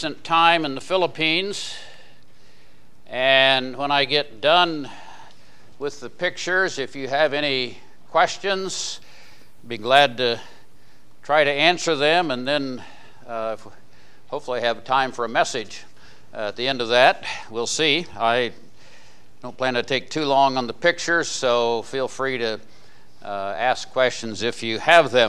recent time in the Philippines, and when I get done with the pictures, if you have any questions, I'd be glad to try to answer them, and then hopefully have time for a message at the end of that. We'll see. I don't plan to take too long on the pictures, so feel free to ask questions if you have them.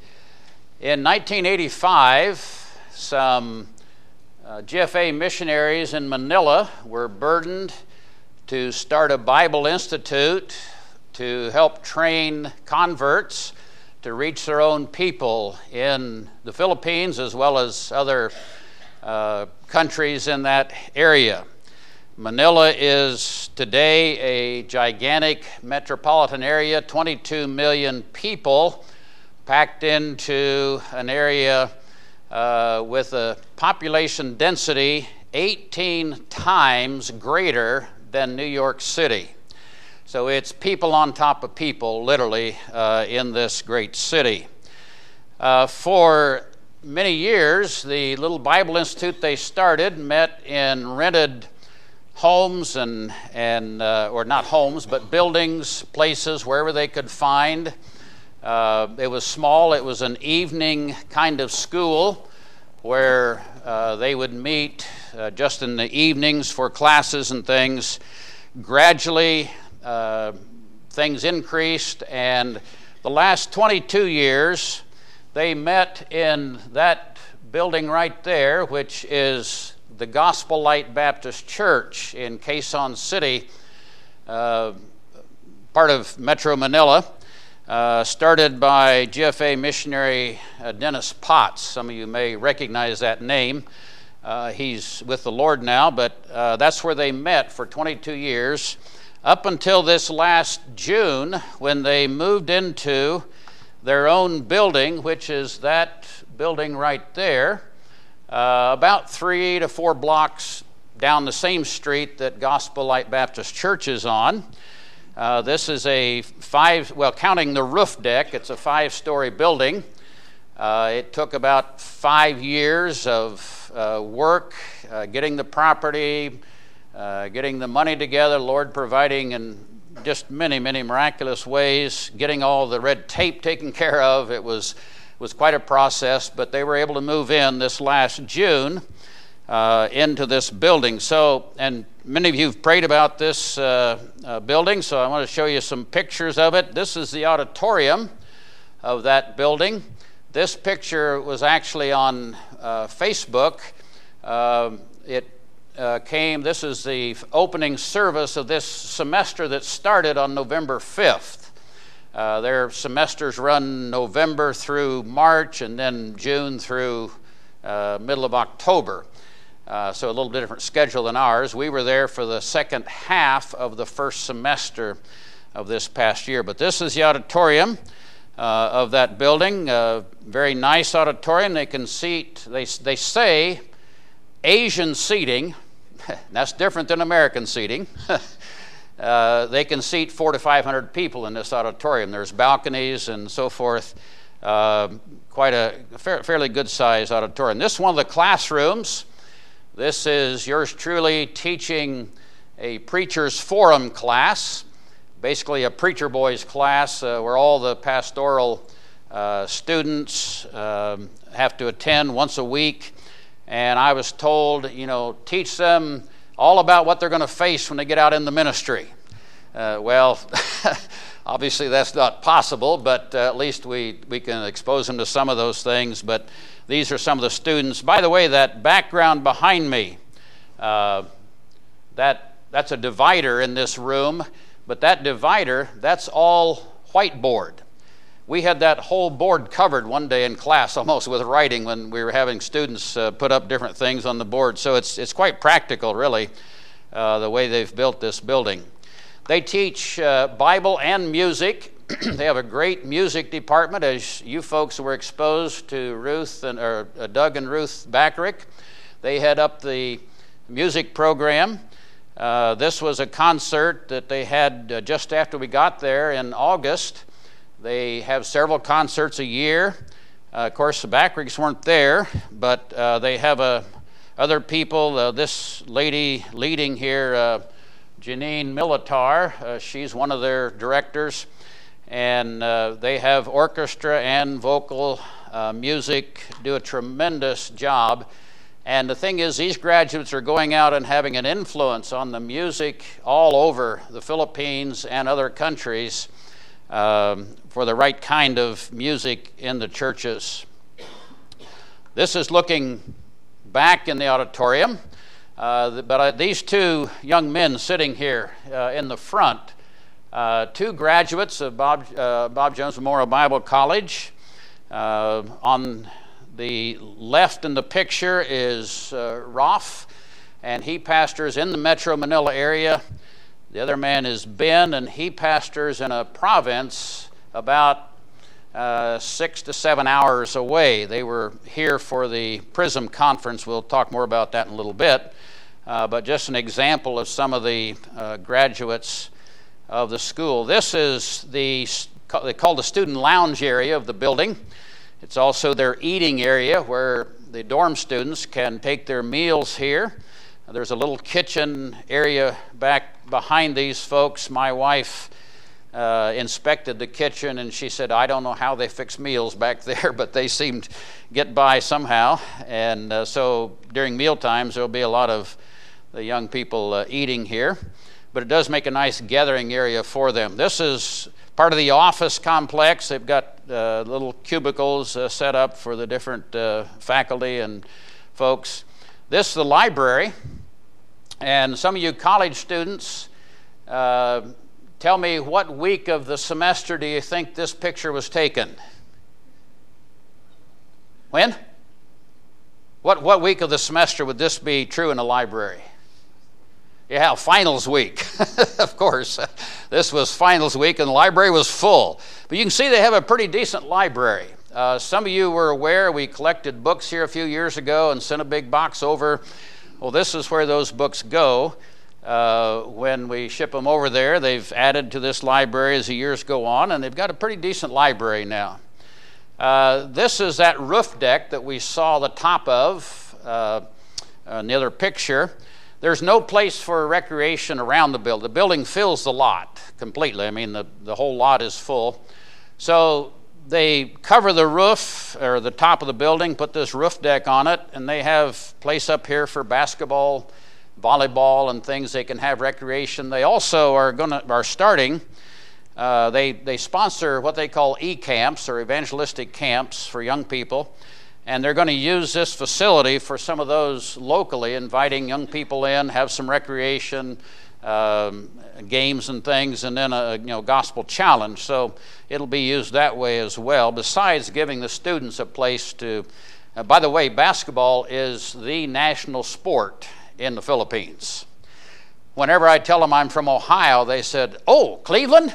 In 1985, some GFA missionaries in Manila were burdened to start a Bible Institute to help train converts to reach their own people in the Philippines as well as other countries in that area. Manila is today a gigantic metropolitan area, 22 million people packed into an area with a population density 18 times greater than New York City. So it's people on top of people, literally, in this great city. For many years, the little Bible Institute they started met in rented homes or not homes, but buildings, places, wherever they could find. It was small. It was an evening kind of school where they would meet just in the evenings for classes and things. Gradually, things increased, and the last 22 years, they met in that building right there, which is the Gospel Light Baptist Church in Quezon City, part of Metro Manila. Started by GFA missionary Dennis Potts. Some of you may recognize that name. He's with the Lord now, but that's where they met for 22 years, up until this last June when they moved into their own building, which is that building right there, about 3 to 4 blocks down the same street that Gospel Light Baptist Church is on. This is counting the roof deck, it's a 5-story building. It took about 5 years of work, getting the property, getting the money together, Lord providing in just many, many miraculous ways, getting all the red tape taken care of. It was quite a process, but they were able to move in this last June into this building. So, and many of you have prayed about this building, so I want to show you some pictures of it. This is the auditorium of that building. This picture was actually on Facebook. This is the opening service of this semester that started on November 5th. Their semesters run November through March and then June through middle of October. So a little bit different schedule than ours. We were there for the second half of the first semester of this past year. But this is the auditorium of that building. Very nice auditorium. They can seat, they say, Asian seating. That's different than American seating. They can seat 400 to 500 people in this auditorium. There's balconies and so forth. Quite a fairly good-sized auditorium. This is one of the classrooms. This is yours truly teaching a preacher's forum class, basically a preacher boys class where all the pastoral students have to attend once a week. And I was told, teach them all about what they're going to face when they get out in the ministry. Obviously that's not possible, but at least we can expose them to some of those things. But these are some of the students. By the way, that background behind me, that's a divider in this room, but that divider, that's all whiteboard. We had that whole board covered one day in class almost with writing when we were having students put up different things on the board. So it's quite practical, really, the way they've built this building. They teach Bible and music. They have a great music department, as you folks were exposed to Doug and Ruth Backrick. They head up the music program. This was a concert that they had just after we got there in August. They have several concerts a year. Of course, the Backricks weren't there, but they have a other people. This lady leading here, Janine Militar, she's one of their directors, and they have orchestra and vocal music, do a tremendous job. And the thing is, these graduates are going out and having an influence on the music all over the Philippines and other countries for the right kind of music in the churches. This is looking back in the auditorium, but these two young men sitting here in the front, two graduates of Bob Jones Memorial Bible College. On the left in the picture is Rolf, and he pastors in the Metro Manila area. The other man is Ben, and he pastors in a province about 6 to 7 hours away. They were here for the PRISM conference. We'll talk more about that in a little bit. But just an example of some of the graduates of the school. This is they call the student lounge area of the building. It's also their eating area where the dorm students can take their meals here. There's a little kitchen area back behind these folks. My wife inspected the kitchen, and she said, I don't know how they fix meals back there, but they seemed to get by somehow. And so during meal times, there'll be a lot of the young people eating here. But it does make a nice gathering area for them. This is part of the office complex. They've got little cubicles set up for the different faculty and folks. This is the library. And some of you college students, tell me, what week of the semester do you think this picture was taken? When? What week of the semester would this be true in a library? Yeah, finals week, of course. This was finals week, and the library was full. But you can see they have a pretty decent library. Some of you were aware we collected books here a few years ago and sent a big box over. Well, this is where those books go. When we ship them over there, they've added to this library as the years go on, and they've got a pretty decent library now. This is that roof deck that we saw the top of in the other picture. There's no place for recreation around the building. The building fills the lot completely. I mean, the whole lot is full. So they cover the roof, or the top of the building, put this roof deck on it, and they have place up here for basketball, volleyball, and things. They can have recreation. They also are starting. They sponsor what they call e-camps, or evangelistic camps for young people. And they're going to use this facility for some of those locally, inviting young people in, have some recreation, games and things, and then a gospel challenge. So it'll be used that way as well, besides giving the students a place to... by the way, basketball is the national sport in the Philippines. Whenever I tell them I'm from Ohio, they said, "Oh, Cleveland?"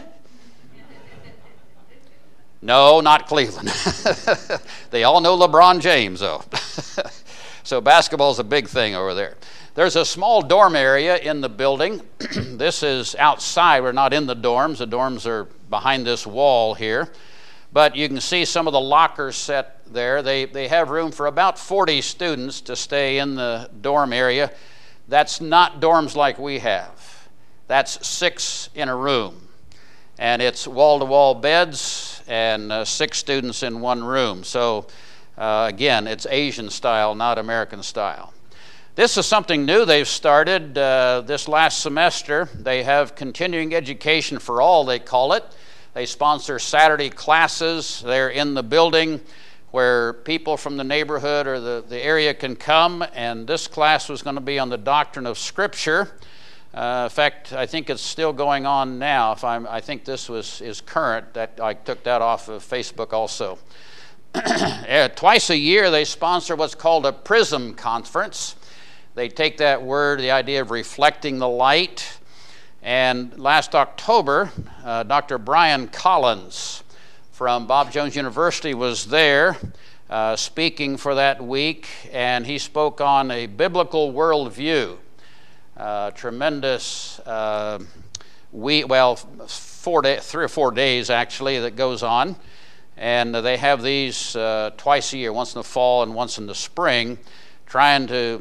No, not Cleveland. They all know LeBron James, though. So basketball's a big thing over there. There's a small dorm area in the building. This is outside. We're not in the dorms. The dorms are behind this wall here. But you can see some of the lockers set there. They have room for about 40 students to stay in the dorm area. That's not dorms like we have. That's 6 in a room. And it's wall-to-wall beds and 6 students in one room. So again, it's Asian style, not American style. This is something new they've started this last semester. They have continuing education for all, they call it. They sponsor Saturday classes. They're in the building where people from the neighborhood or the area can come, and this class was going to be on the doctrine of Scripture. In fact, I think it's still going on now. I think this is current. That I took that off of Facebook also. Twice a year they sponsor what's called a PRISM conference. They take that word, the idea of reflecting the light. And last October, Dr. Brian Collins from Bob Jones University was there speaking for that week, and he spoke on a biblical worldview. Tremendous 3 or 4 days actually that goes on, and they have these twice a year, once in the fall and once in the spring. trying to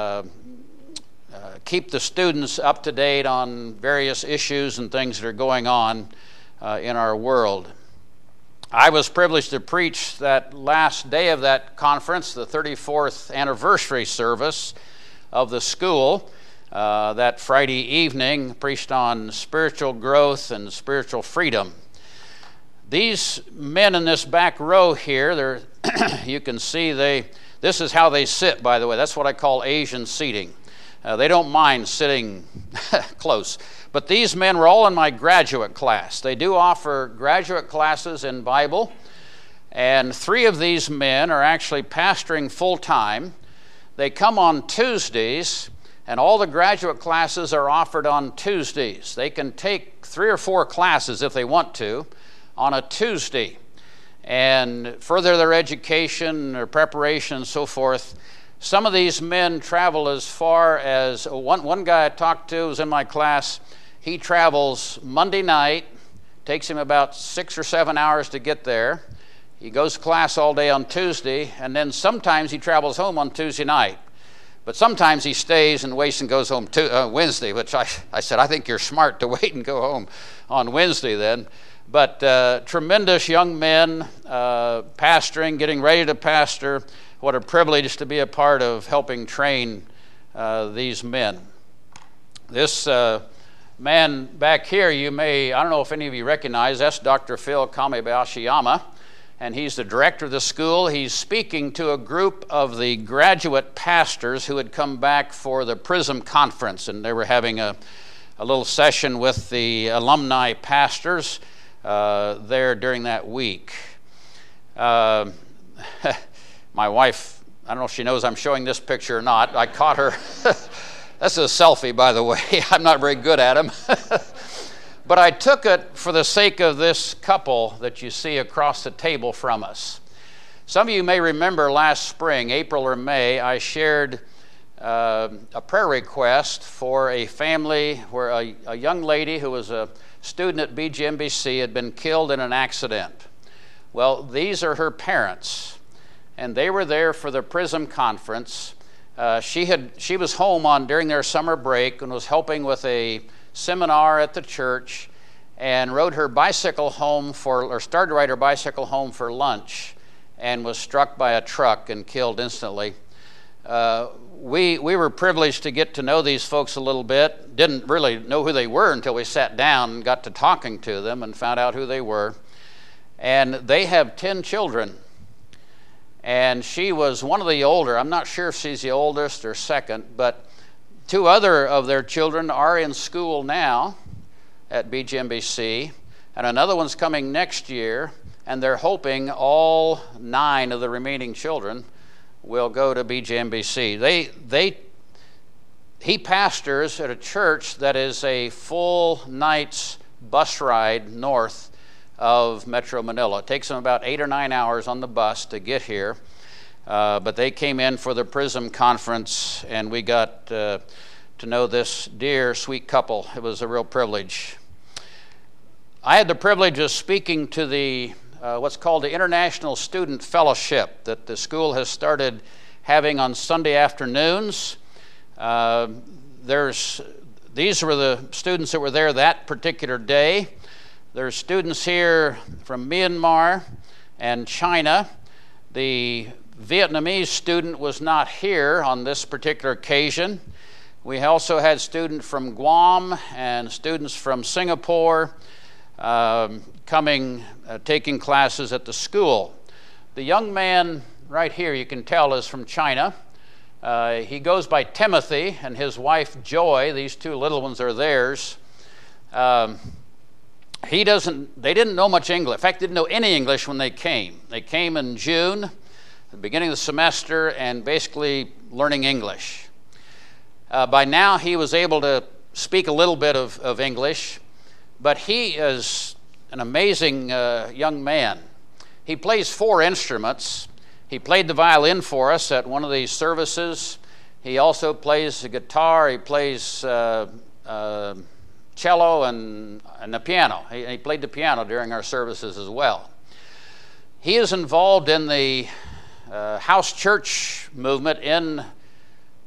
keep the students up to date on various issues and things that are going on in our world. I was privileged to preach that last day of that conference, the 34th anniversary service of the school. That Friday evening, preached on spiritual growth and spiritual freedom. These men in this back row here, you can see this is how they sit, by the way. That's what I call Asian seating. They don't mind sitting close. But these men were all in my graduate class. They do offer graduate classes in Bible, and 3 of these men are actually pastoring full-time. They come on Tuesdays, and all the graduate classes are offered on Tuesdays. They can take 3 or 4 classes if they want to on a Tuesday and further their education, their preparation, and so forth. Some of these men travel as far as, one guy I talked to was in my class. He travels Monday night, takes him about 6 or 7 hours to get there. He goes to class all day on Tuesday, and then sometimes he travels home on Tuesday night. But sometimes he stays and waits and goes home Wednesday, which I said, I think you're smart to wait and go home on Wednesday then. But tremendous young men pastoring, getting ready to pastor. What a privilege to be a part of helping train these men. This man back here, I don't know if any of you recognize, that's Dr. Phil Kamebayashiyama, and he's the director of the school. He's speaking to a group of the graduate pastors who had come back for the PRISM conference, and they were having a little session with the alumni pastors there during that week. My wife, I don't know if she knows I'm showing this picture or not. I caught her. That's a selfie, by the way. I'm not very good at them. But I took it for the sake of this couple that you see across the table from us. Some of you may remember last spring, April or May, I shared a prayer request for a family where a young lady who was a student at BGMBC had been killed in an accident. Well, these are her parents, and they were there for the PRISM conference. She was home during their summer break and was helping with a seminar at the church, and rode her bicycle home started to ride her bicycle home for lunch, and was struck by a truck and killed instantly. We were privileged to get to know these folks a little bit. Didn't really know who they were until we sat down and got to talking to them and found out who they were. And they have 10 children. And she was one of the older. I'm not sure if she's the oldest or second, but 2 other of their children are in school now at BGMBC, and another one's coming next year, and they're hoping all 9 of the remaining children will go to BGMBC. He pastors at a church that is a full night's bus ride north of Metro Manila. It takes them about 8 or 9 hours on the bus to get here. But they came in for the PRISM conference, and we got to know this dear, sweet couple. It was a real privilege. I had the privilege of speaking to the what's called the International Student Fellowship that the school has started having on Sunday afternoons. These were the students that were there that particular day. There's students here from Myanmar and China. The Vietnamese student was not here on this particular occasion. We also had students from Guam and students from Singapore taking classes at the school. The young man right here, you can tell, is from China. He goes by Timothy, and his wife Joy. These 2 little ones are theirs. They didn't know much English. In fact, didn't know any English when they came. They came in June, the beginning of the semester, and basically learning English. By now, he was able to speak a little bit of English, but he is an amazing young man. He plays 4 instruments. He played the violin for us at one of these services. He also plays the guitar. He plays cello and the piano. He played the piano during our services as well. He is involved in the house church movement in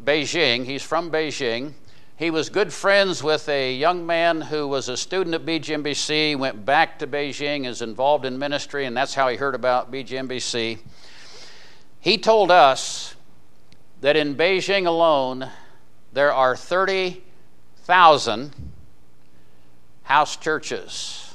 Beijing. He's from Beijing. He was good friends with a young man who was a student at BGMBC, went back to Beijing, is involved in ministry, and that's how he heard about BGMBC. He told us that in Beijing alone, there are 30,000 house churches.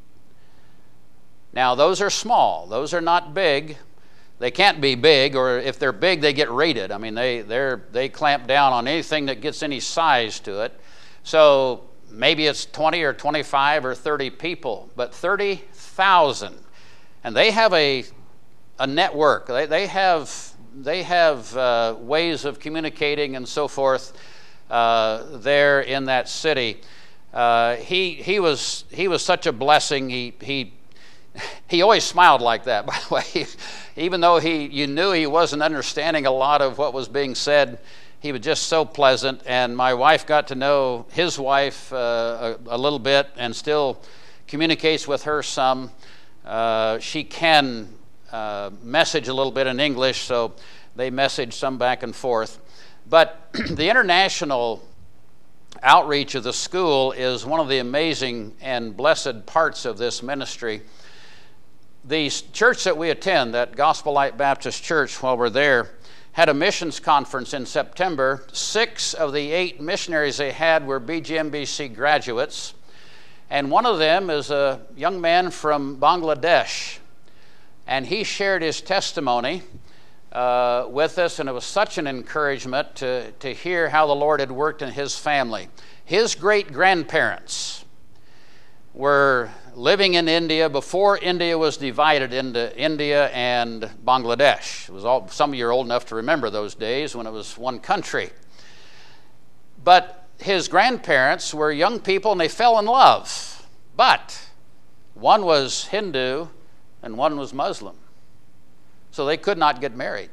Now, those are small. Those are not big. They can't be big, or if they're big, they get raided. I mean, they clamp down on anything that gets any size to it. So maybe it's 20 or 25 or 30 people, but 30,000. And they have a network. They have ways of communicating and so forth there in that city. He was such a blessing. He always smiled like that, by the way. Even though you knew he wasn't understanding a lot of what was being said, he was just so pleasant. And my wife got to know his wife a little bit and still communicates with her some. She can message a little bit in English, so they message some back and forth. But the international outreach of the school is one of the amazing and blessed parts of this ministry. The church that we attend, that Gospel Light Baptist Church, while we're there, had a missions conference in September. 6 of the 8 missionaries they had were BGMBC graduates, and one of them is a young man from Bangladesh, and he shared his testimony with us, and it was such an encouragement to hear how the Lord had worked in his family. His great-grandparents were living in India before India was divided into India and Bangladesh. Some of you are old enough to remember those days when it was one country. But his grandparents were young people and they fell in love. But one was Hindu and one was Muslim. So they could not get married.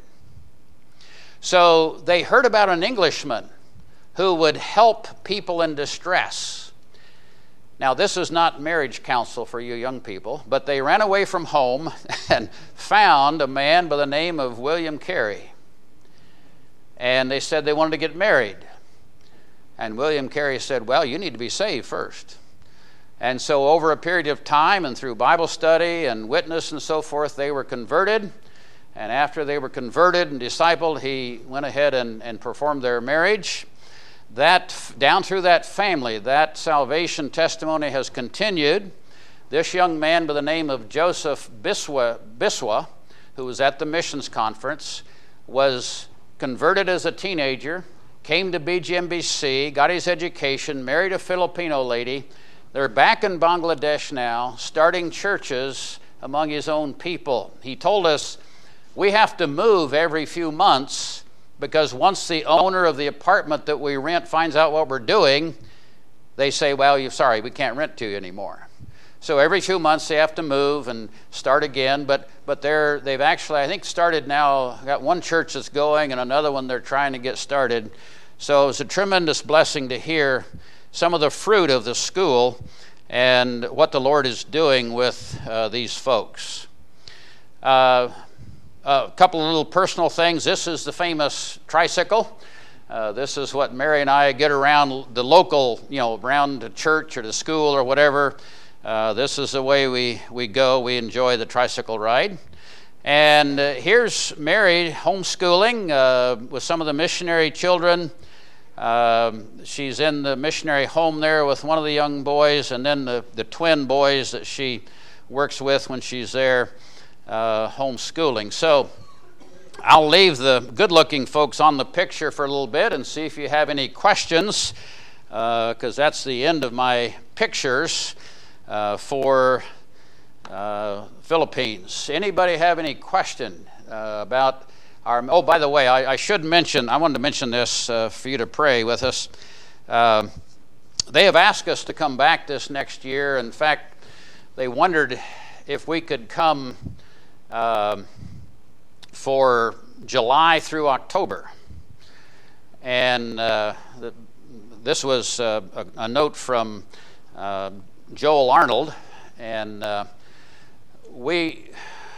So they heard about an Englishman who would help people in distress. Now, this is not marriage counsel for you young people, but they ran away from home and found a man by the name of William Carey. And they said they wanted to get married. And William Carey said, well, you need to be saved first. And so over a period of time and through Bible study and witness and so forth, they were converted. And after they were converted and discipled, he went ahead and performed their marriage. That down through that family, that salvation testimony has continued. This young man by the name of Joseph Biswa, who was at the missions conference, was converted as a teenager, came to BGMBC, got his education, married a Filipino lady. They're back in Bangladesh now, starting churches among his own people. He told us, we have to move every few months because once the owner of the apartment that we rent finds out what we're doing, they say, well, sorry, we can't rent to you anymore. So every few months they have to move and start again, but they've actually, I think, started now, got one church that's going and another one they're trying to get started. So it's a tremendous blessing to hear some of the fruit of the school and what the Lord is doing with these folks. A couple of little personal things. This is the famous tricycle. This is what Mary and I get around the local, around the church or the school or whatever. This is the way we go. We enjoy the tricycle ride. And here's Mary homeschooling with some of the missionary children. She's in the missionary home there with one of the young boys, and then the twin boys that she works with when she's there homeschooling. So I'll leave the good-looking folks on the picture for a little bit and see if you have any questions, because that's the end of my pictures for Philippines. Anybody have any question about our... Oh, by the way, I wanted to mention this for you to pray with us. They have asked us to come back this next year. In fact, they wondered if we could come for July through October. And this was a note from Joel Arnold, and I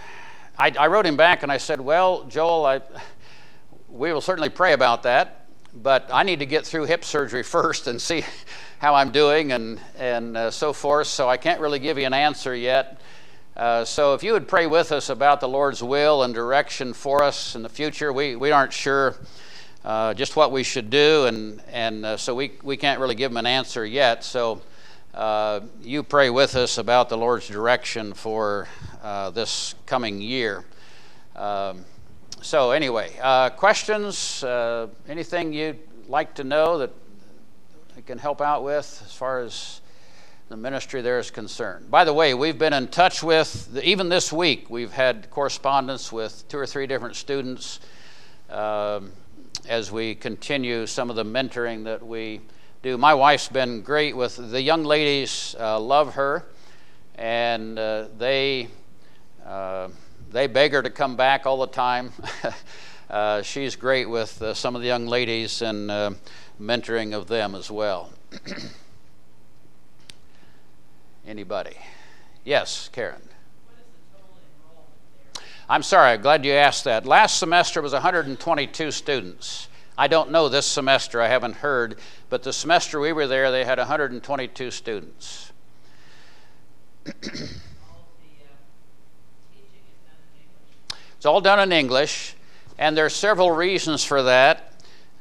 wrote him back and I said, well, Joel, we will certainly pray about that. but I need to get through hip surgery first and see how I'm doing and so forth, so I can't really give you an answer yet. So if you would pray with us about the Lord's will and direction for us in the future, we aren't sure just what we should do, and so we can't really give him an answer yet. So you pray with us about the Lord's direction for this coming year. So anyway, questions, anything you'd like to know that I can help out with as far as the ministry there is concerned? By the way, we've been in touch with, even this week, we've had correspondence with 2 or 3 different students as we continue some of the mentoring that we do. My wife's been great with the young ladies, love her, and they beg her to come back all the time. She's great with some of the young ladies and mentoring of them as well. Anybody? Yes, Karen. What is the total enrollment there? I'm sorry, I'm glad you asked that. Last semester was 122 students. I don't know this semester, I haven't heard, but the semester we were there, they had 122 students. It's all done in English, and there are several reasons for that.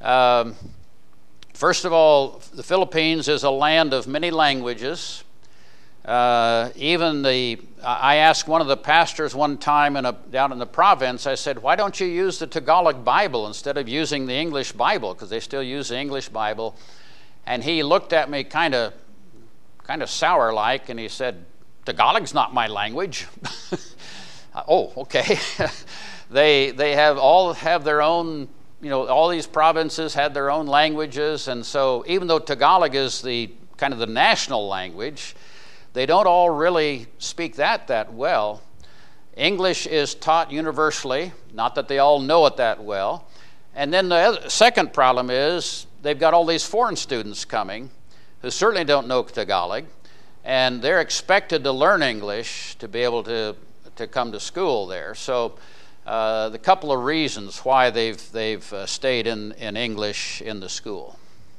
First of all, the Philippines is a land of many languages. I asked one of the pastors one time down in the province, I said, why don't you use the Tagalog Bible instead of using the English Bible? Because they still use the English Bible. And he looked at me kind of sour-like, and he said, Tagalog's not my language. Oh, okay. They have their own, all these provinces had their own languages, and so even though Tagalog is the kind of the national language, they don't all really speak that well. English is taught universally, not that they all know it that well. And then the second problem is they've got all these foreign students coming who certainly don't know Tagalog, and they're expected to learn English to be able to come to school there. So the couple of reasons why they've stayed in English in the school.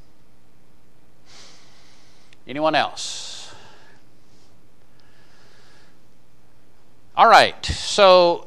Anyone else? All right, so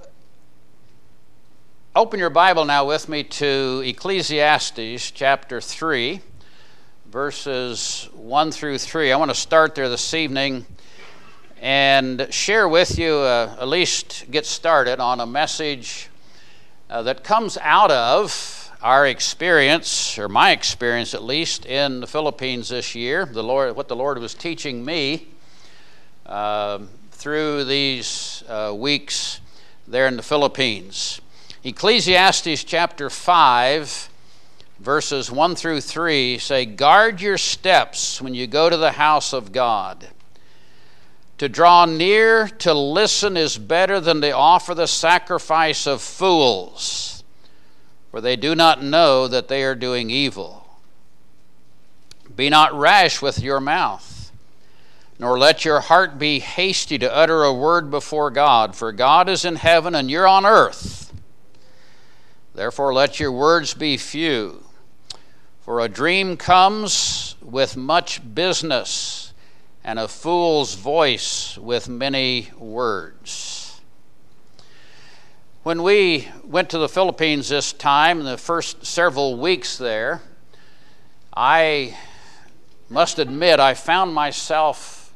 open your Bible now with me to Ecclesiastes chapter 3, verses 1 through 3. I want to start there this evening and share with you, at least get started on a message that comes out of our experience, or my experience at least, in the Philippines this year. What the Lord was teaching me through these weeks there in the Philippines. Ecclesiastes chapter 5, verses 1 through 3 say, guard your steps when you go to the house of God. To draw near to listen is better than to offer the sacrifice of fools, for they do not know that they are doing evil. Be not rash with your mouth, nor let your heart be hasty to utter a word before God, for God is in heaven and you're on earth. Therefore let your words be few, for a dream comes with much business, and a fool's voice with many words. When we went to the Philippines this time, in the first several weeks there, I must admit I found myself,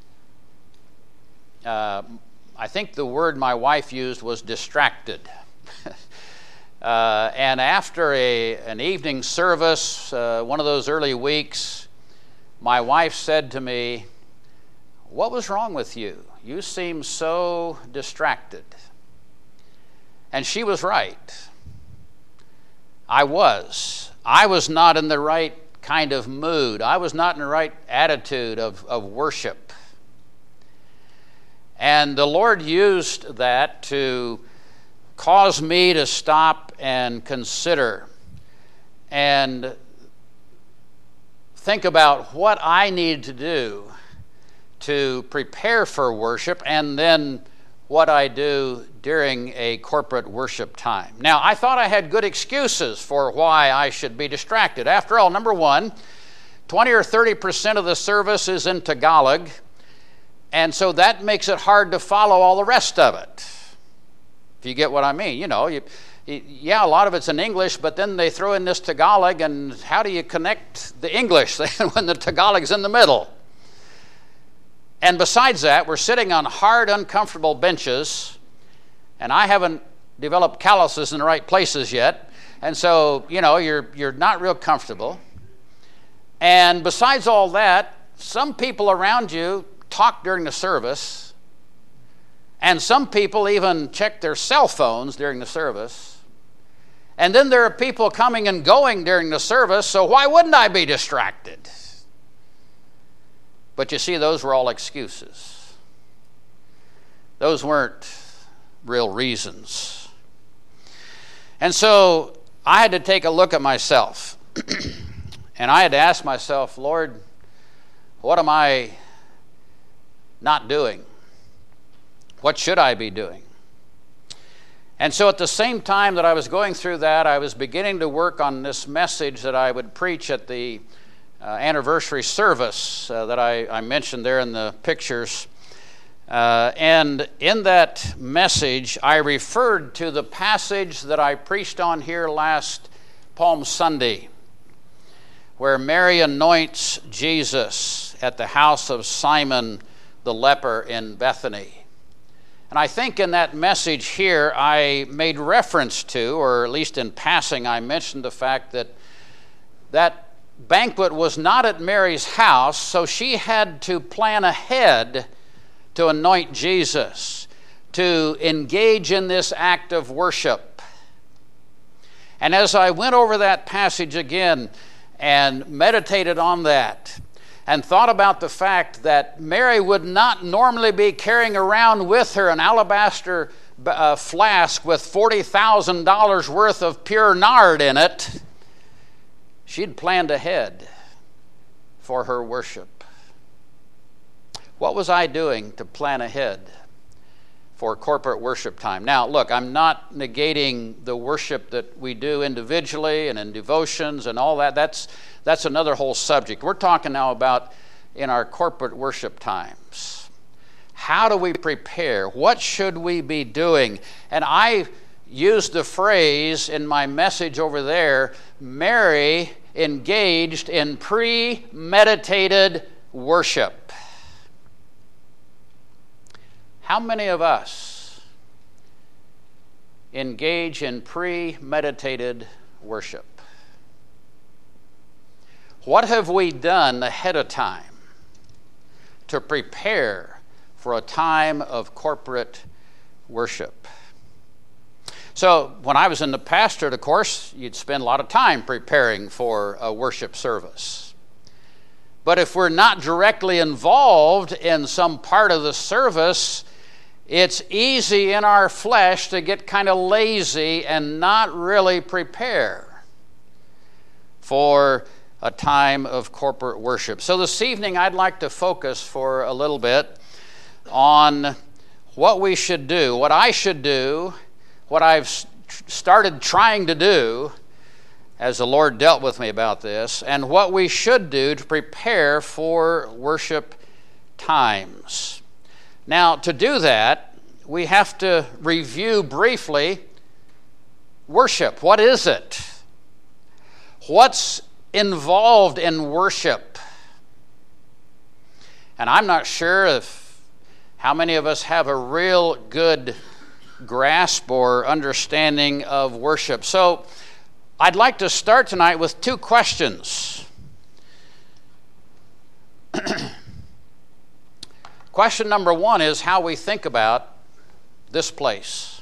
I think the word my wife used was distracted. And after an evening service, one of those early weeks, my wife said to me, what was wrong with you? You seem so distracted. And she was right. I was not in the right kind of mood. I was not in the right attitude of worship. And the Lord used that to cause me to stop and consider and think about what I need to do to prepare for worship, and then what I do during a corporate worship time. Now, I thought I had good excuses for why I should be distracted. After all, number one, 20 or 30% of the service is in Tagalog, and so that makes it hard to follow all the rest of it, if you get what I mean. Yeah, a lot of it's in English, but then they throw in this Tagalog, and how do you connect the English when the Tagalog's in the middle? And besides that, we're sitting on hard, uncomfortable benches, and I haven't developed calluses in the right places yet, and so, you're not real comfortable. And besides all that, some people around you talk during the service, and some people even check their cell phones during the service. And then there are people coming and going during the service, so why wouldn't I be distracted? But you see, those were all excuses. Those weren't real reasons. And so I had to take a look at myself. And I had to ask myself, Lord, what am I not doing? What should I be doing? And so at the same time that I was going through that, I was beginning to work on this message that I would preach at the anniversary service that I mentioned there in the pictures. And in that message, I referred to the passage that I preached on here last Palm Sunday, where Mary anoints Jesus at the house of Simon the leper in Bethany. And I think in that message here, I made reference to, or at least in passing, I mentioned the fact that that banquet was not at Mary's house, so she had to plan ahead to anoint Jesus, to engage in this act of worship. And as I went over that passage again and meditated on that, and thought about the fact that Mary would not normally be carrying around with her an alabaster flask with $40,000 worth of pure nard in it, she'd planned ahead for her worship. What was I doing to plan ahead for corporate worship time? Now, look, I'm not negating the worship that we do individually and in devotions and all that. That's another whole subject. We're talking now about in our corporate worship times. How do we prepare? What should we be doing? And I used the phrase in my message over there, Mary engaged in premeditated worship. How many of us engage in premeditated worship? What have we done ahead of time to prepare for a time of corporate worship? So when I was in the pastorate, of course, you'd spend a lot of time preparing for a worship service. But if we're not directly involved in some part of the service, it's easy in our flesh to get kind of lazy and not really prepare for a time of corporate worship. So this evening I'd like to focus for a little bit on what we should do, what I should do, what I've started trying to do as the Lord dealt with me about this, and what we should do to prepare for worship times. Now, to do that, we have to review briefly worship. What is it? What's involved in worship? And I'm not sure how many of us have a real good grasp or understanding of worship. So I'd like to start tonight with two questions. Question number one is how we think about this place.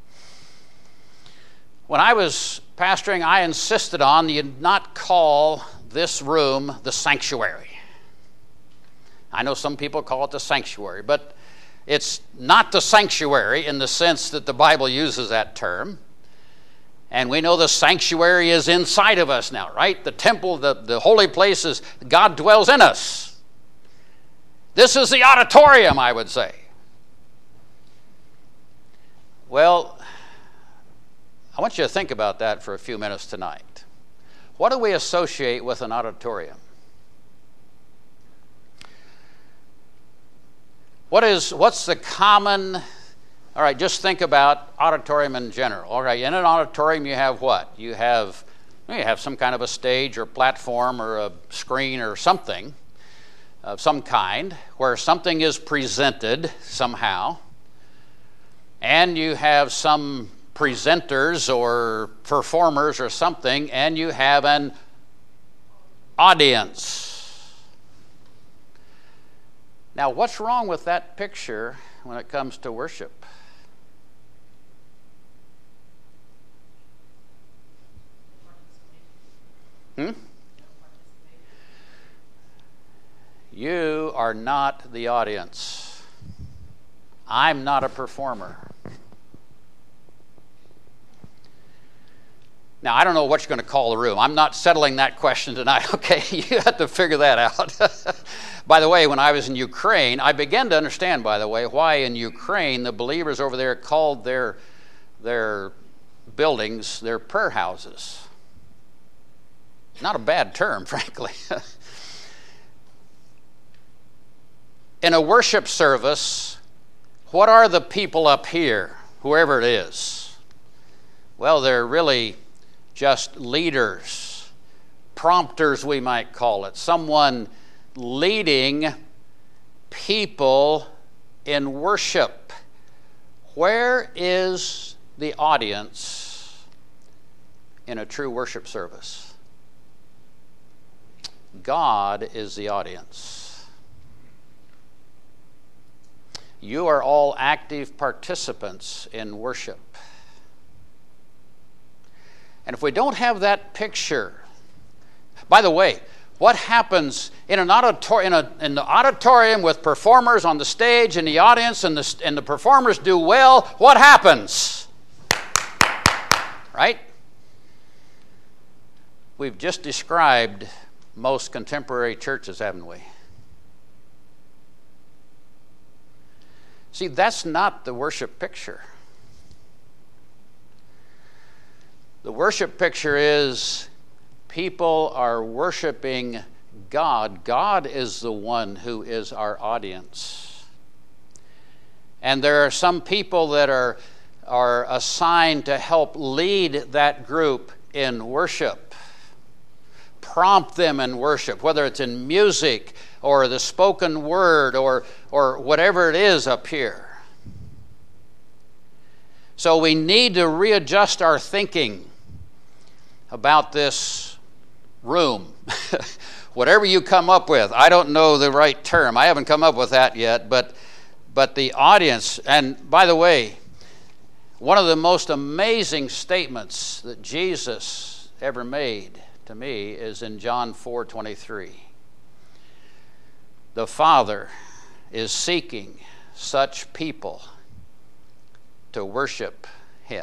When I was pastoring, I insisted on you not call this room the sanctuary. I know some people call it the sanctuary, but it's not the sanctuary in the sense that the Bible uses that term. And we know the sanctuary is inside of us now, right? The temple, the holy place is, God dwells in us. This is the auditorium, I would say. Well, I want you to think about that for a few minutes tonight. What do we associate with an auditorium? What's the common, all right, just think about auditorium in general. All right, in an auditorium you have what? You have some kind of a stage or platform or a screen or something of some kind where something is presented somehow, and you have some presenters or performers or something, and you have an audience. Now, what's wrong with that picture when it comes to worship? You are not the audience. I'm not a performer. Now, I don't know what you're going to call the room. I'm not settling that question tonight. Okay, you have to figure that out. By the way, when I was in Ukraine, I began to understand, by the way, why in Ukraine the believers over there called their buildings their prayer houses. Not a bad term, frankly. In a worship service, what are the people up here, whoever it is? Well, they're really just leaders, prompters we might call it, someone leading people in worship. Where is the audience in a true worship service? God is the audience. You are all active participants in worship. And if we don't have that picture, by the way, what happens in an in the auditorium with performers on the stage and the audience and the performers do well, what happens? Right? We've just described most contemporary churches, haven't we? See, that's not the worship picture. The worship picture is people are worshiping God. God is the one who is our audience. And there are some people that are assigned to help lead that group in worship. Prompt them in worship, whether it's in music or the spoken word or whatever it is up here. So we need to readjust our thinking about this room. Whatever you come up with, I don't know the right term. I haven't come up with that yet, but the audience, and by the way, one of the most amazing statements that Jesus ever made to me is in John 4:23. The Father is seeking such people to worship Him.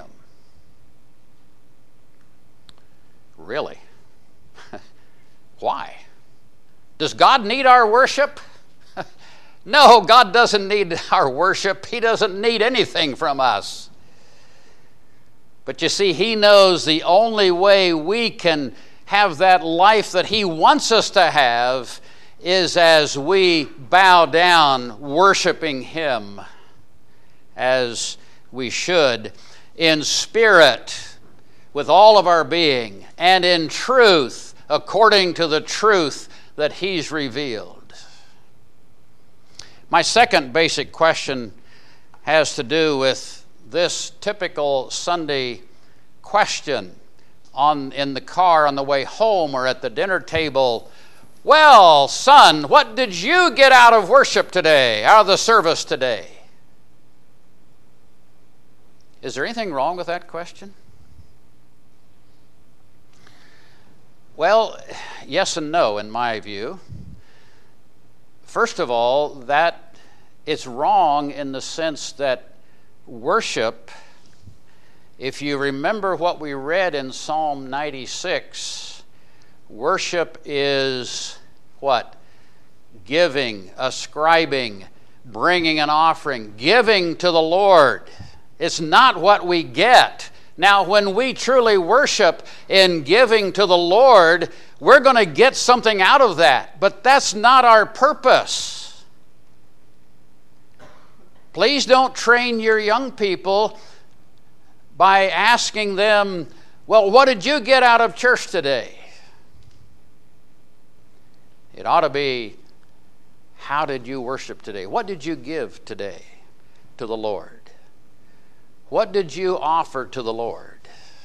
Really? Why? Does God need our worship? No, God doesn't need our worship. He doesn't need anything from us. But you see, He knows the only way we can have that life that He wants us to have is as we bow down worshiping Him as we should, in spirit, with all of our being, and in truth, according to the truth that He's revealed. My second basic question has to do with this typical Sunday question in the car on the way home or at the dinner table. Well, son, what did you get out of worship today, out of the service today? Is there anything wrong with that question? Well, yes and no, in my view. First of all, that it's wrong in the sense that worship, if you remember what we read in Psalm 96, worship is what? Giving, ascribing, bringing an offering, giving to the Lord. It's not what we get. Now, when we truly worship in giving to the Lord, we're going to get something out of that. But that's not our purpose. Please don't train your young people by asking them, well, what did you get out of church today? It ought to be, how did you worship today? What did you give today to the Lord? What did you offer to the Lord?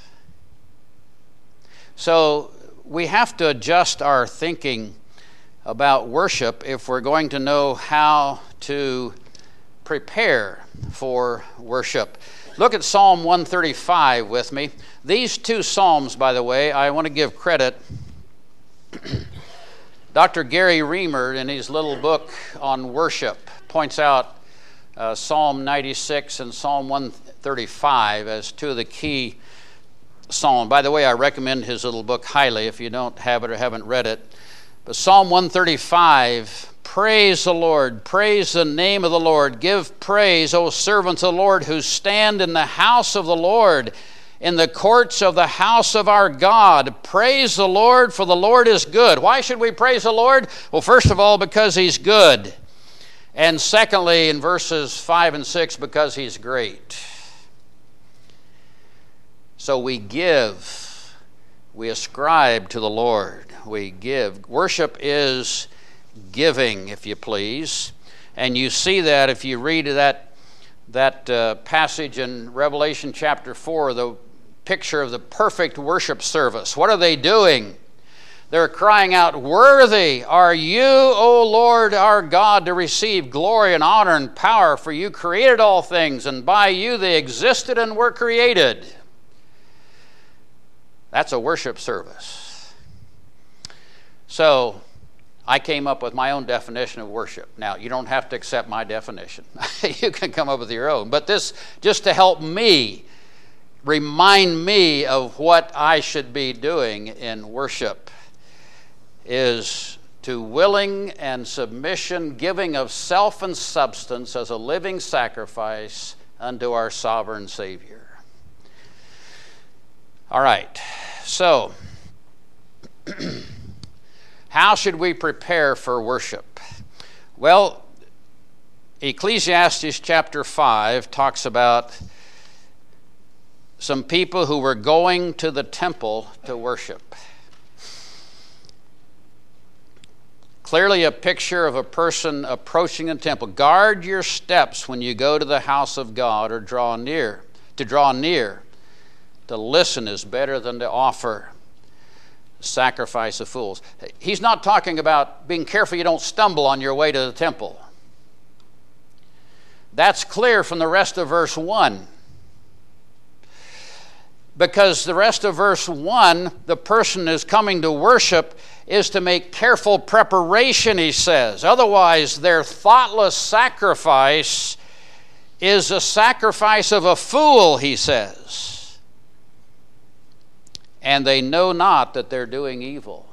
So we have to adjust our thinking about worship if we're going to know how to prepare for worship. Look at Psalm 135 with me. These two Psalms, by the way, I want to give credit. Dr. Gary Reamer, in his little book on worship, points out Psalm 96 and Psalm 135 as two of the key psalms. By the way, I recommend his little book highly if you don't have it or haven't read it. But Psalm 135, praise the Lord, praise the name of the Lord. Give praise, O servants of the Lord, who stand in the house of the Lord, in the courts of the house of our God. Praise the Lord, for the Lord is good. Why should we praise the Lord? Well, first of all, because He's good. And secondly, in verses 5 and 6, because He's great. So we give, we ascribe to the Lord, we give. Worship is giving, if you please. And you see that if you read that passage in Revelation chapter 4, the picture of the perfect worship service. What are they doing? They're crying out, worthy are you, O Lord our God, to receive glory and honor and power, for you created all things, and by you they existed and were created. That's a worship service. So I came up with my own definition of worship. Now, you don't have to accept my definition. You can come up with your own. But this, just to help me, remind me of what I should be doing in worship, is to willing and submission, giving of self and substance as a living sacrifice unto our sovereign Savior. All right, so how should we prepare for worship? Well, Ecclesiastes chapter 5 talks about some people who were going to the temple to worship. Clearly a picture of a person approaching the temple. Guard your steps when you go to the house of God or draw near. To draw near, to listen is better than to offer. Sacrifice of fools. He's not talking about being careful you don't stumble on your way to the temple. That's clear from the rest of verse 1. Because the rest of verse 1, the person who's coming to worship is to make careful preparation, he says. Otherwise, their thoughtless sacrifice is a sacrifice of a fool, he says. And they know not that they're doing evil.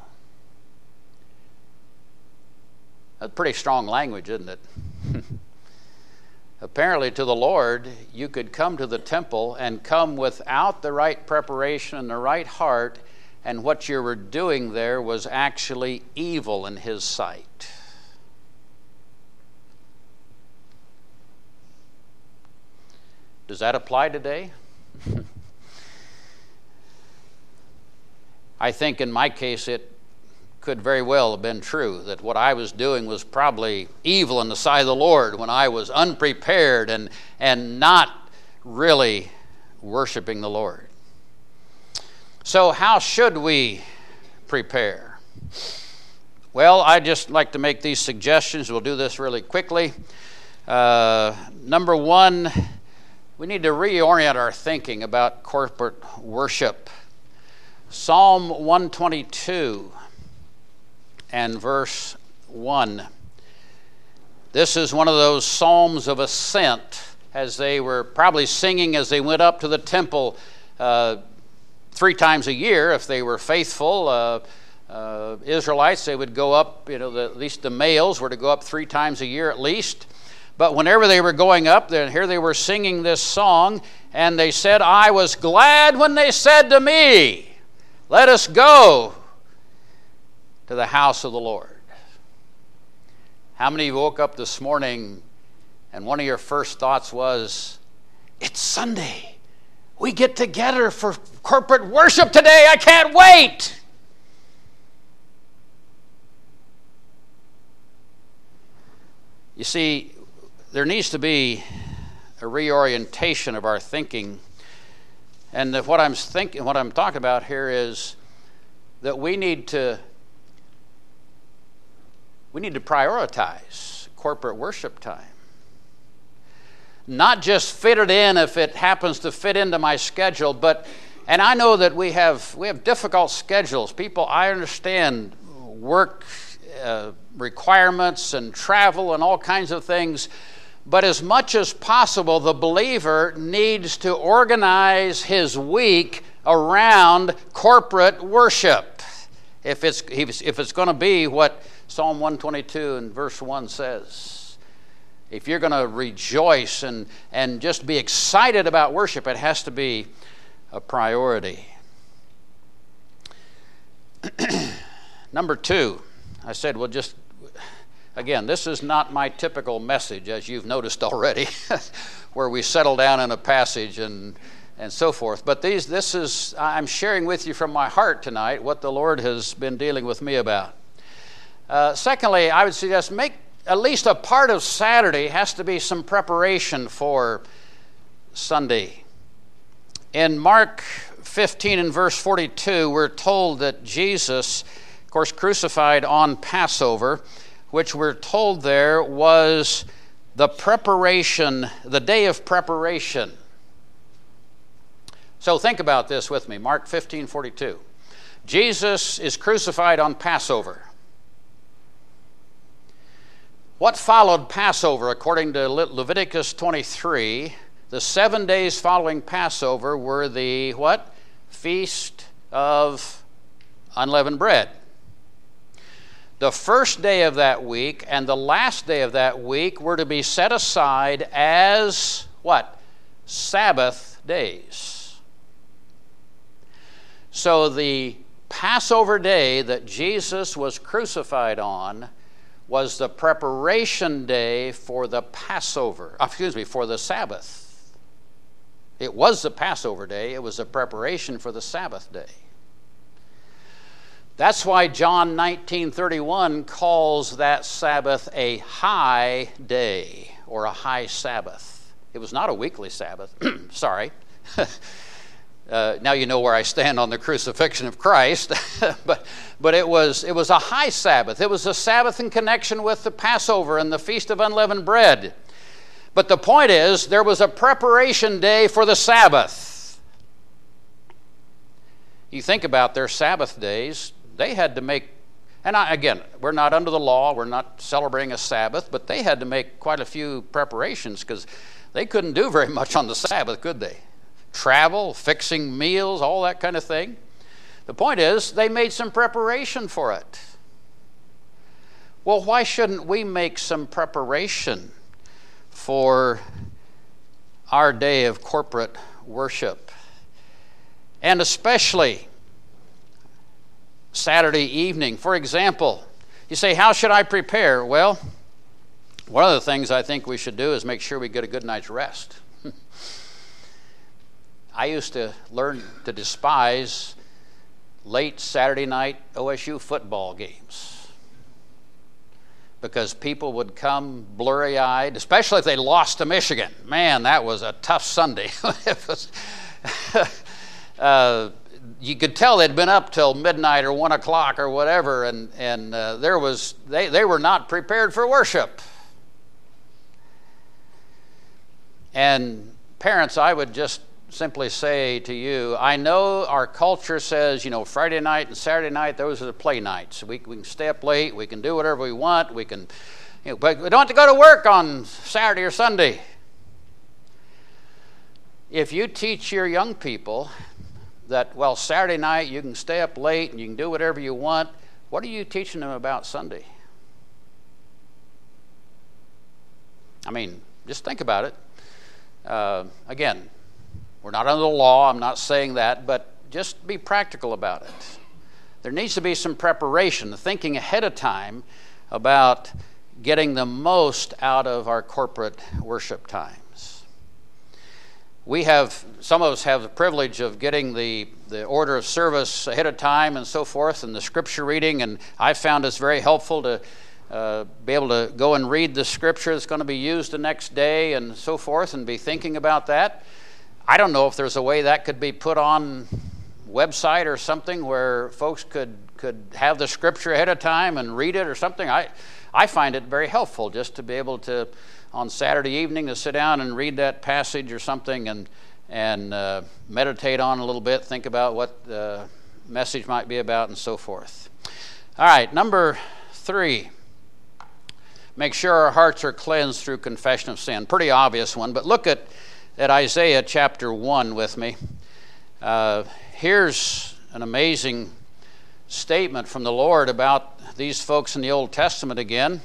That's pretty strong language, isn't it? Apparently to the Lord, you could come to the temple and come without the right preparation and the right heart, and what you were doing there was actually evil in His sight. Does that apply today? I think in my case it could very well have been true, that what I was doing was probably evil in the sight of the Lord when I was unprepared and not really worshiping the Lord. So how should we prepare? Well, I'd just like to make these suggestions. We'll do this really quickly. Number one, we need to reorient our thinking about corporate worship. Psalm 122 and verse 1. This is one of those psalms of ascent, as they were probably singing as they went up to the temple 3 times a year. If they were faithful Israelites, they would go up, at least the males were to go up 3 times a year at least. But whenever they were going up there, here they were singing this song, and they said, I was glad when they said to me, let us go to the house of the Lord. How many woke up this morning and one of your first thoughts was, it's Sunday. We get together for corporate worship today. I can't wait. You see, there needs to be a reorientation of our thinking. And what I'm talking about here is that we need to prioritize corporate worship time. Not just fit it in if it happens to fit into my schedule, and I know that we have difficult schedules. People, I understand work requirements and travel and all kinds of things, but as much as possible, the believer needs to organize his week around corporate worship. If it's going to be what Psalm 122 and verse 1 says. If you're going to rejoice and just be excited about worship, it has to be a priority. Number 2, I said, well, just, again, this is not my typical message, as you've noticed already, where we settle down in a passage and so forth. But I'm sharing with you from my heart tonight what the Lord has been dealing with me about. Secondly, I would suggest make at least a part of Saturday has to be some preparation for Sunday. In Mark 15 and verse 42, we're told that Jesus, of course, crucified on Passover, which we're told there was the day of preparation. So think about this with me. Mark 15:42. Jesus is crucified on Passover. What followed Passover, according to Leviticus 23, the 7 days following Passover were the what? Feast of Unleavened Bread. The first day of that week and the last day of that week were to be set aside as what? Sabbath days. So the Passover day that Jesus was crucified on was the preparation day for the for the Sabbath. It was the Passover day. It was a preparation for the Sabbath day. That's why John 19:31 calls that Sabbath a high day or a high Sabbath. It was not a weekly Sabbath. Sorry. Now you know where I stand on the crucifixion of Christ. but it was a high Sabbath. It was a Sabbath in connection with the Passover and the Feast of Unleavened Bread. But the point is, there was a preparation day for the Sabbath. You think about their Sabbath days, they had to make, and again, we're not under the law, we're not celebrating a Sabbath, but they had to make quite a few preparations because they couldn't do very much on the Sabbath, could they? Travel, fixing meals, all that kind of thing. The point is, they made some preparation for it. Well, why shouldn't we make some preparation for our day of corporate worship? And especially Saturday evening. For example, you say, how should I prepare? Well, one of the things I think we should do is make sure we get a good night's rest. I used to learn to despise late Saturday night OSU football games because people would come blurry-eyed, especially if they lost to Michigan. Man, that was a tough Sunday. You could tell they'd been up till midnight or 1 o'clock or whatever, and they were not prepared for worship. And parents, I would just simply say to you, I know our culture says, Friday night and Saturday night, those are the play nights. We can stay up late, we can do whatever we want, but we don't have to go to work on Saturday or Sunday. If you teach your young people that, Saturday night you can stay up late and you can do whatever you want, what are you teaching them about Sunday? I mean, just think about it. Again, we're not under the law. I'm not saying that, but just be practical about it. There needs to be some preparation, thinking ahead of time about getting the most out of our corporate worship times. Some of us have the privilege of getting the order of service ahead of time and so forth, and the scripture reading, and I found it's very helpful to be able to go and read the scripture that's going to be used the next day and so forth, and be thinking about that. I don't know if there's a way that could be put on website or something where folks could have the scripture ahead of time and read it or something. I find it very helpful just to be able to, on Saturday evening, to sit down and read that passage or something and meditate on it a little bit, think about what the message might be about and so forth. All right, number 3. Make sure our hearts are cleansed through confession of sin. Pretty obvious one, but look at Isaiah chapter 1 with me. Here's an amazing statement from the Lord about these folks in the Old Testament again.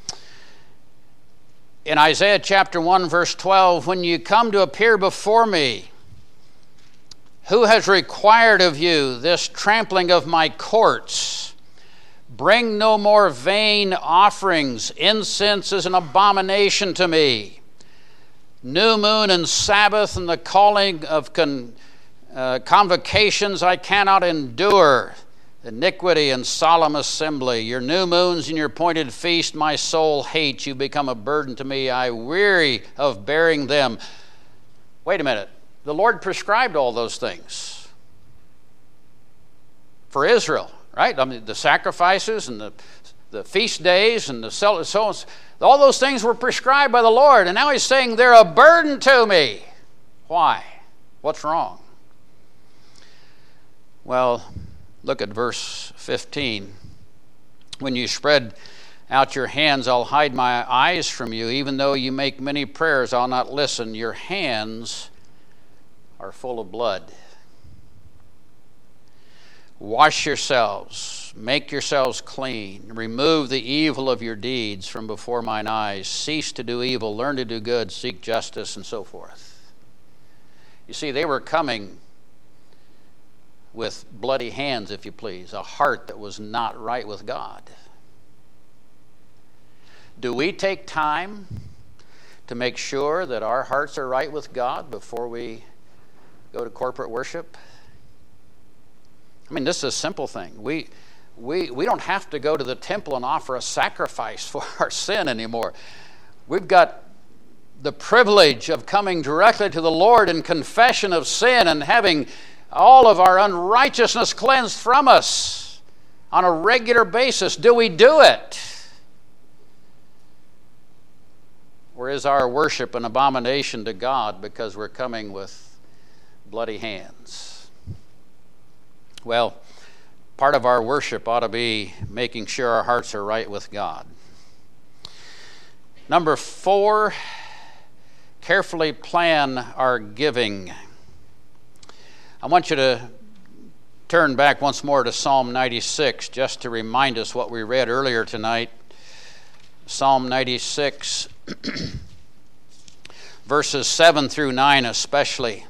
In Isaiah chapter 1, verse 12, when you come to appear before me, who has required of you this trampling of my courts? Bring no more vain offerings. Incense is an abomination to me. New moon and Sabbath and the calling of convocations I cannot endure. Iniquity and solemn assembly. Your new moons and your appointed feast my soul hates. You become a burden to me. I weary of bearing them. Wait a minute. The Lord prescribed all those things for Israel. Right? I mean, the sacrifices and the feast days and all those things were prescribed by the Lord. And now he's saying they're a burden to me. Why? What's wrong? Well, look at verse 15. When you spread out your hands, I'll hide my eyes from you. Even though you make many prayers, I'll not listen. Your hands are full of blood. Wash yourselves, make yourselves clean, remove the evil of your deeds from before mine eyes, cease to do evil, learn to do good, seek justice, and so forth. You see, they were coming with bloody hands, if you please, a heart that was not right with God. Do we take time to make sure that our hearts are right with God before we go to corporate worship? I mean, this is a simple thing. We don't have to go to the temple and offer a sacrifice for our sin anymore. We've got the privilege of coming directly to the Lord in confession of sin and having all of our unrighteousness cleansed from us on a regular basis. Do we do it? Or is our worship an abomination to God because we're coming with bloody hands? Well, part of our worship ought to be making sure our hearts are right with God. Number 4, carefully plan our giving. I want you to turn back once more to Psalm 96 just to remind us what we read earlier tonight. Psalm 96, verses 7 through 9 especially.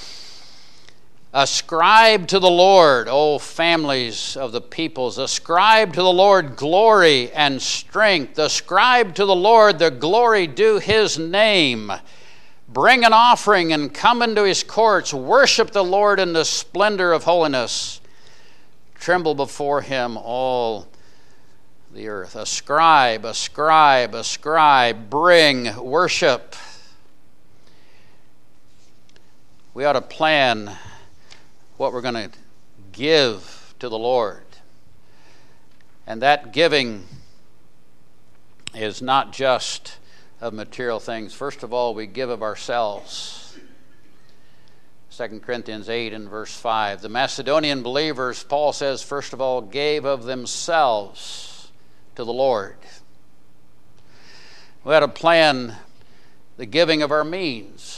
Ascribe to the Lord, O families of the peoples. Ascribe to the Lord glory and strength. Ascribe to the Lord the glory due his name. Bring an offering and come into his courts. Worship the Lord in the splendor of holiness. Tremble before him, all the earth. Ascribe, ascribe, ascribe. Bring worship. We ought to plan what we're going to give to the Lord. And that giving is not just of material things. First of all, we give of ourselves. 2 Corinthians 8 and verse 5. The Macedonian believers, Paul says, first of all, gave of themselves to the Lord. We ought to plan the giving of our means.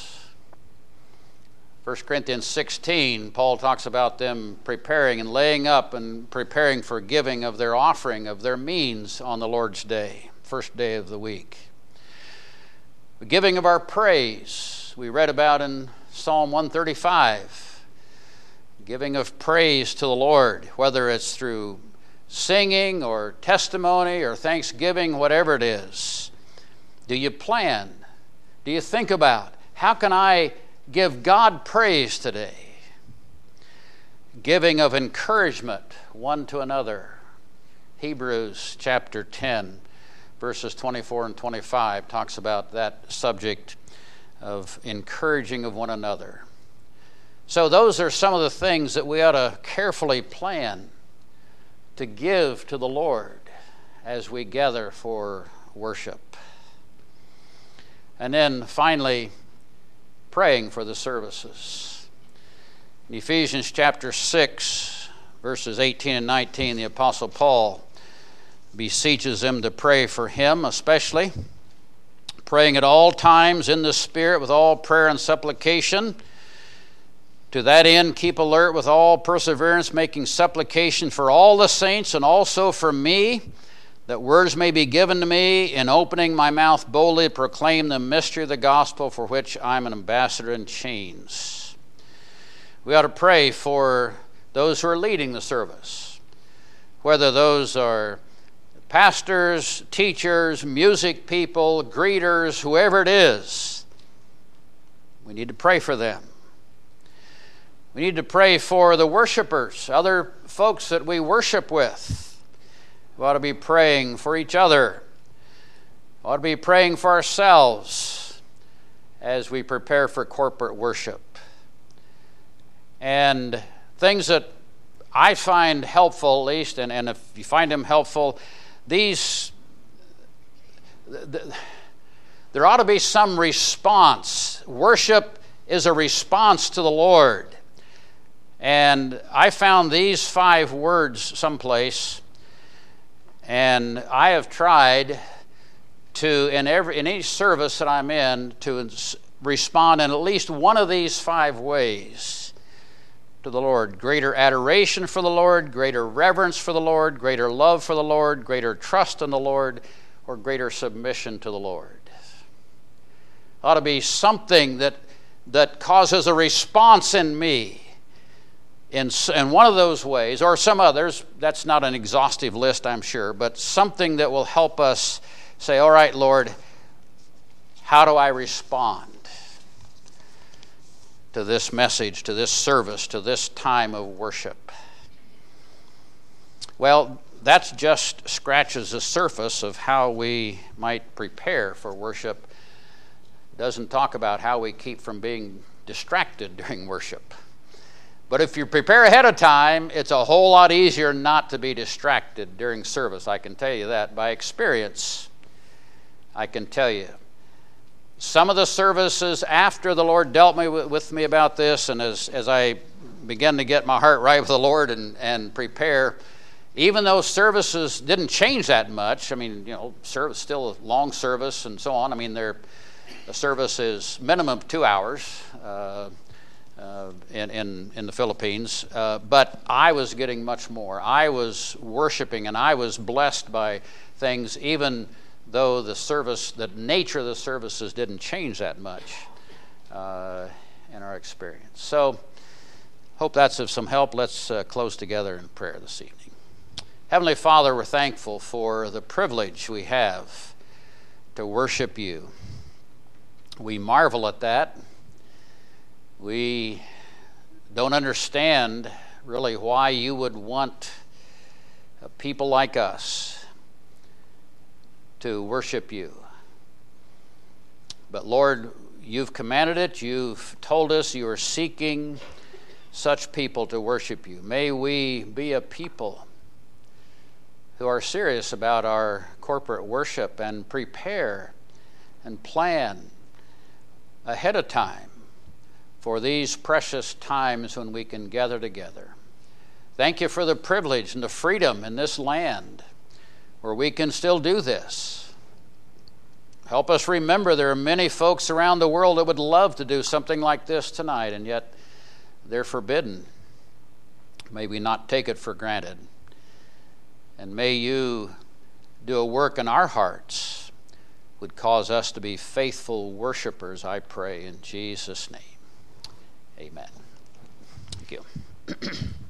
1 Corinthians 16, Paul talks about them preparing and laying up and preparing for giving of their offering, of their means on the Lord's day, first day of the week. The giving of our praise, we read about in Psalm 135. Giving of praise to the Lord, whether it's through singing or testimony or thanksgiving, whatever it is. Do you plan? Do you think about, how can I give God praise today? Giving of encouragement one to another. Hebrews chapter 10, verses 24 and 25 talks about that subject of encouraging of one another. So those are some of the things that we ought to carefully plan to give to the Lord as we gather for worship. And then finally, praying for the services. In Ephesians chapter 6, verses 18 and 19, the Apostle Paul beseeches them to pray for him especially, praying at all times in the Spirit with all prayer and supplication. To that end, keep alert with all perseverance, making supplication for all the saints and also for me, that words may be given to me in opening my mouth boldly to proclaim the mystery of the gospel, for which I'm an ambassador in chains. We ought to pray for those who are leading the service, whether those are pastors, teachers, music people, greeters, whoever it is. We need to pray for them. We need to pray for the worshipers, other folks that we worship with. We ought to be praying for each other. We ought to be praying for ourselves as we prepare for corporate worship. And things that I find helpful, at least, and if you find them helpful, there ought to be some response. Worship is a response to the Lord. And I found these 5 words someplace, and I have tried to, in each service that I'm in, to respond in at least one of these 5 ways to the Lord. Greater adoration for the Lord, greater reverence for the Lord, greater love for the Lord, greater trust in the Lord, or greater submission to the Lord. Ought to be something that causes a response in me in one of those ways, or some others. That's not an exhaustive list, I'm sure, but something that will help us say, all right, Lord, how do I respond to this message, to this service, to this time of worship? Well, that just scratches the surface of how we might prepare for worship. It doesn't talk about how we keep from being distracted during worship. But if you prepare ahead of time, it's a whole lot easier not to be distracted during service. I can tell you that by experience. I can tell you. Some of the services after the Lord dealt with me about this, and as I began to get my heart right with the Lord and prepare, even though services didn't change that much, I mean, service still a long service and so on. I mean, the service is minimum 2 hours. In the Philippines, but I was getting much more. I was worshiping and I was blessed by things, even though the nature of the services didn't change that much in our experience. So, hope that's of some help. Let's close together in prayer this evening. Heavenly Father, we're thankful for the privilege we have to worship you. We marvel at that. We don't understand really why you would want people like us to worship you. But Lord, you've commanded it. You've told us you are seeking such people to worship you. May we be a people who are serious about our corporate worship and prepare and plan ahead of time for these precious times when we can gather together. Thank you for the privilege and the freedom in this land where we can still do this. Help us remember there are many folks around the world that would love to do something like this tonight, and yet they're forbidden. May we not take it for granted. And may you do a work in our hearts would cause us to be faithful worshipers, I pray in Jesus' name. Amen. Thank you.